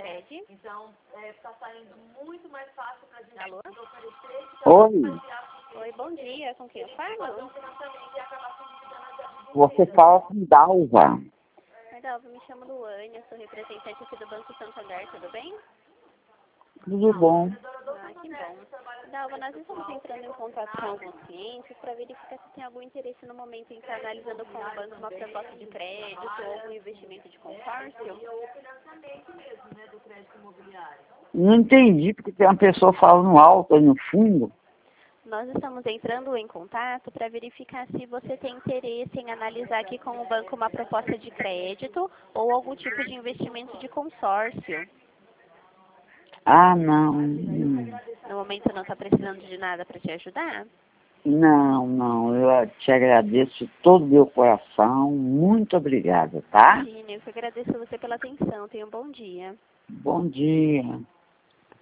Cicred. Então, está saindo muito mais fácil para a gente Alô? oferecer. Oi, Oi, bom dia. Com quem eu falo? você fala com Dalva. Dalva, me chamo Luane, eu sou representante aqui do Banco Santander, tudo bem? Tudo bom? Ah, que bom. Dalva, nós estamos entrando em contato com alguns clientes para verificar se tem algum interesse no momento em estar analisando com o banco uma proposta de crédito ou algum investimento de consórcio. Não entendi porque tem uma pessoa falando alto aí no fundo. Nós estamos entrando em contato para verificar se você tem interesse em analisar aqui com o banco uma proposta de crédito ou algum tipo de investimento de consórcio. Ah, não. No momento não está precisando de nada para te ajudar? Não. Eu te agradeço de todo o meu coração. Muito obrigada, tá? Imagina, eu que agradeço você pela atenção. Tenha um bom dia. Bom dia.